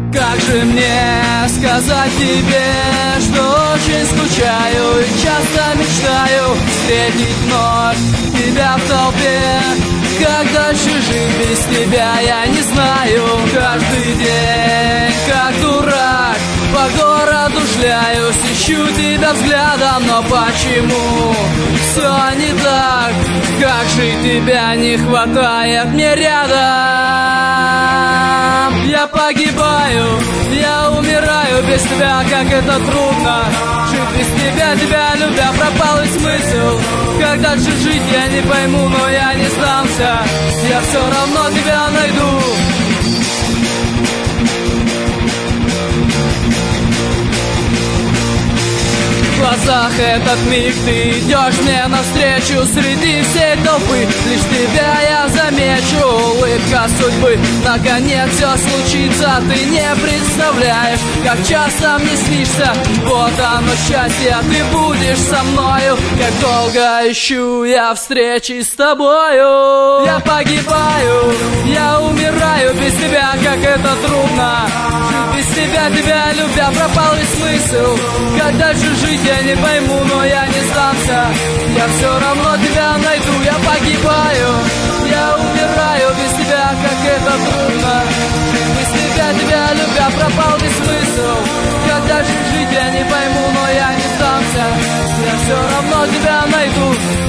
Как же мне сказать тебе, что очень скучаю и часто мечтаю встретить вновь тебя в толпе. Как дальше жить без тебя, я не знаю. Каждый день, как дурак, по городу шляюсь, ищу тебя взглядом, но почему все не так? Как же тебя не хватает мне рядом? Я погибаю, я умираю без тебя, как это трудно. Жить без тебя, тебя любя, пропал и смысл. Как дальше жить, я не пойму, но я не сдамся. Я все равно тебя найду. В глазах этот миг, ты идешь мне навстречу среди всей толпы. Лишь тебя я замечу, улыбка судьбы. Наконец все случится, ты не представляешь, как часто мне снишься. Вот оно счастье, ты будешь со мною. Как долго ищу я встречи с тобою. Я погибаю, я умираю без тебя, как это трудно. Жить без тебя, тебя любя, пропал и смысл. Как дальше жить, я не пойму, но я не сдамся. Я все равно тебя найду. Я погибаю, я умираю без тебя, как это трудно. Жить без тебя, тебя любя, пропал весь смысл. Как дальше жить, я не пойму, но я не сдамся. Я все равно тебя найду.